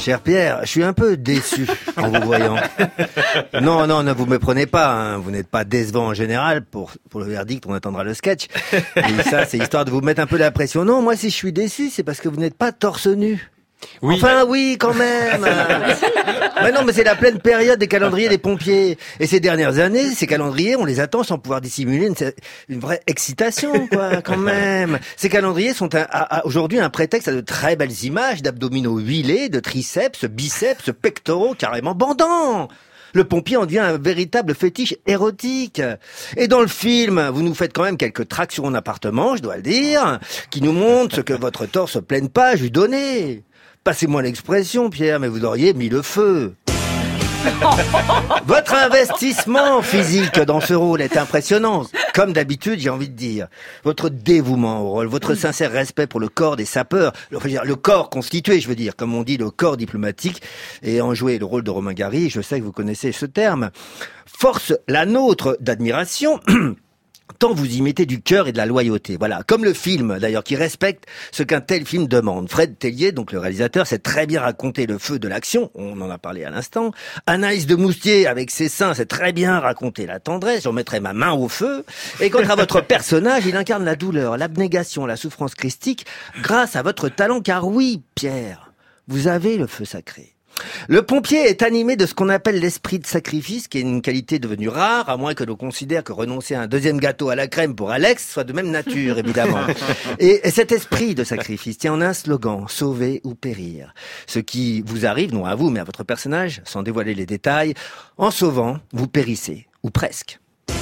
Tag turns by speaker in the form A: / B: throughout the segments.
A: Cher Pierre, je suis un peu déçu en vous voyant. Non, ne vous méprenez pas, hein. Vous n'êtes pas décevant en général. Pour le verdict, on attendra le sketch. Et ça, c'est histoire de vous mettre un peu la pression. Non, moi, si je suis déçu, c'est parce que vous n'êtes pas torse nu. Oui. Enfin, oui, quand même. Mais non, mais c'est la pleine période des calendriers des pompiers. Et ces dernières années, ces calendriers, on les attend sans pouvoir dissimuler une vraie excitation, quoi, quand même. Ces calendriers sont aujourd'hui un prétexte à de très belles images d'abdominaux huilés, de triceps, biceps, pectoraux carrément bandants. Le pompier en devient un véritable fétiche érotique. Et dans le film, vous nous faites quand même quelques tractions en appartement, je dois le dire, qui nous montrent ce que votre torse pleine page lui donnait. Passez-moi l'expression, Pierre, mais vous auriez mis le feu. Votre investissement physique dans ce rôle est impressionnant. Comme d'habitude, j'ai envie de dire. Votre dévouement au rôle, votre sincère respect pour le corps des sapeurs, le corps constitué, je veux dire, comme on dit, le corps diplomatique, et en jouer le rôle de Romain Gary, je sais que vous connaissez ce terme, force la nôtre d'admiration. Tant vous y mettez du cœur et de la loyauté. Voilà. Comme le film, d'ailleurs, qui respecte ce qu'un tel film demande. Fred Tellier, donc le réalisateur, sait très bien raconter le feu de l'action. On en a parlé à l'instant. Anaïs de Moustier, avec ses seins, sait très bien raconter la tendresse. J'en mettrai ma main au feu. Et quant à votre personnage, il incarne la douleur, l'abnégation, la souffrance christique, grâce à votre talent. Car oui, Pierre, vous avez le feu sacré. Le pompier est animé de ce qu'on appelle l'esprit de sacrifice, qui est une qualité devenue rare, à moins que l'on considère que renoncer à un deuxième gâteau à la crème pour Alex soit de même nature, évidemment. Et cet esprit de sacrifice tient en un slogan, sauver ou périr. Ce qui vous arrive, non à vous, mais à votre personnage, sans dévoiler les détails, en sauvant, vous périssez, ou presque.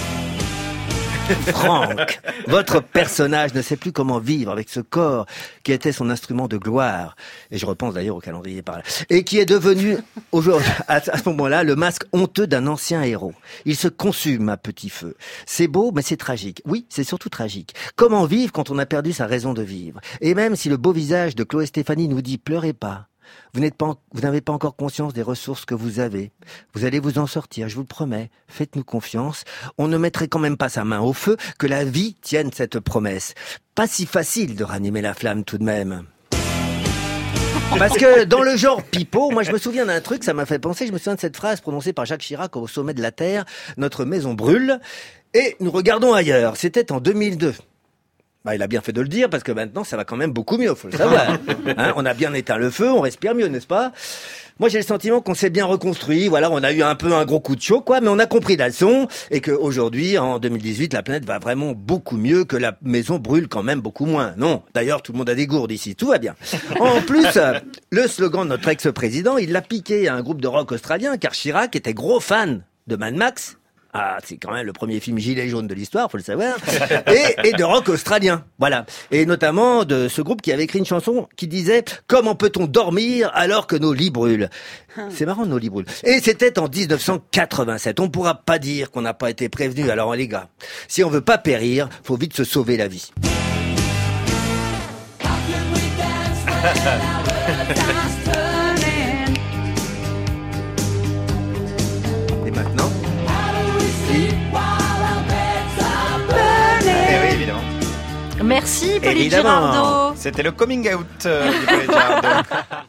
A: Franck, votre personnage ne sait plus comment vivre avec ce corps qui était son instrument de gloire. Et je repense d'ailleurs au calendrier par là. Et qui est devenu, aujourd'hui, à ce moment-là, le masque honteux d'un ancien héros. Il se consume à petit feu. C'est beau, mais c'est tragique. Oui, c'est surtout tragique. Comment vivre quand on a perdu sa raison de vivre? Et même si le beau visage de Chloé Stéphanie nous dit « pleurez pas », vous n'avez pas encore conscience des ressources que vous avez. Vous allez vous en sortir, je vous le promets. Faites-nous confiance. On ne mettrait quand même pas sa main au feu, que la vie tienne cette promesse. Pas si facile de ranimer la flamme tout de même. Parce que dans le genre pipeau, moi je me souviens d'un truc, ça m'a fait penser, je me souviens de cette phrase prononcée par Jacques Chirac au sommet de la Terre, notre maison brûle, et nous regardons ailleurs. C'était en 2002. Il a bien fait de le dire, parce que maintenant, ça va quand même beaucoup mieux, faut le savoir. Hein, on a bien éteint le feu, on respire mieux, n'est-ce pas? Moi, j'ai le sentiment qu'on s'est bien reconstruit. Voilà, on a eu un peu un gros coup de chaud, quoi, mais on a compris la leçon, et qu'aujourd'hui, en 2018, la planète va vraiment beaucoup mieux, que la maison brûle quand même beaucoup moins. Non, d'ailleurs, tout le monde a des gourdes ici, tout va bien. En plus, le slogan de notre ex-président, il l'a piqué à un groupe de rock australien, car Chirac était gros fan de Mad Max. Ah, c'est quand même le premier film gilet jaune de l'histoire, faut le savoir. Et de rock australien. Voilà. Et notamment de ce groupe qui avait écrit une chanson qui disait « Comment peut-on dormir alors que nos lits brûlent ?» C'est marrant, nos lits brûlent. Et c'était en 1987. On pourra pas dire qu'on n'a pas été prévenu. Alors les gars, si on veut pas périr, faut vite se sauver la vie. Et maintenant ?
B: Merci, Pauline Girardot.
C: C'était le coming out du Pauline Girardot.